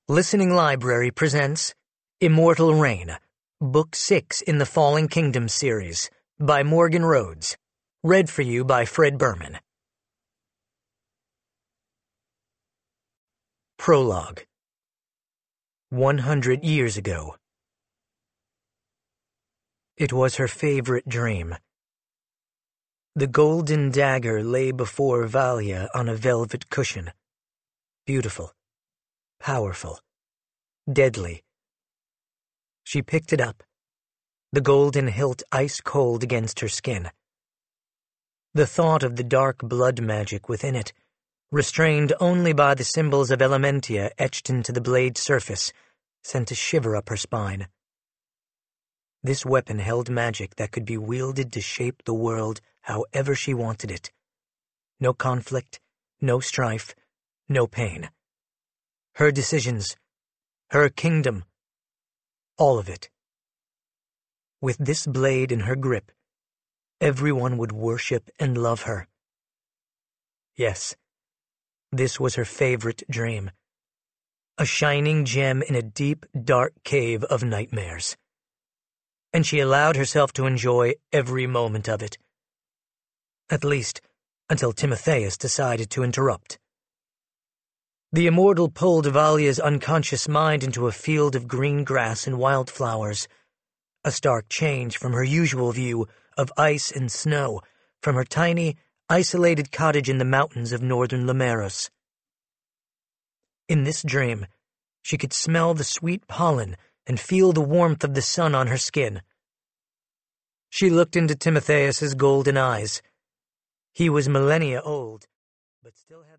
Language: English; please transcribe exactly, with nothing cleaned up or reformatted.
Listening Library presents Immortal Reign, Book six in the Falling Kingdom series, by Morgan Rhodes. Read for you by Fred Berman. Prologue. One hundred years ago. It was her favorite dream. The golden dagger lay before Valia on a velvet cushion. Beautiful. Powerful. Deadly. She picked it up, the golden hilt ice cold against her skin. The thought of the dark blood magic within it, restrained only by the symbols of Elementia etched into the blade's surface, sent a shiver up her spine. This weapon held magic that could be wielded to shape the world however she wanted it. No conflict, no strife, no pain. Her decisions, her kingdom, all of it. With this blade in her grip, everyone would worship and love her. Yes, this was her favorite dream. A shining gem in a deep, dark cave of nightmares. And she allowed herself to enjoy every moment of it. At least, until Timotheus decided to interrupt. The immortal pulled Valia's unconscious mind into a field of green grass and wildflowers, a stark change from her usual view of ice and snow from her tiny, isolated cottage in the mountains of northern Limeros. In this dream, she could smell the sweet pollen and feel the warmth of the sun on her skin. She looked into Timotheus's golden eyes. He was millennia old, but still had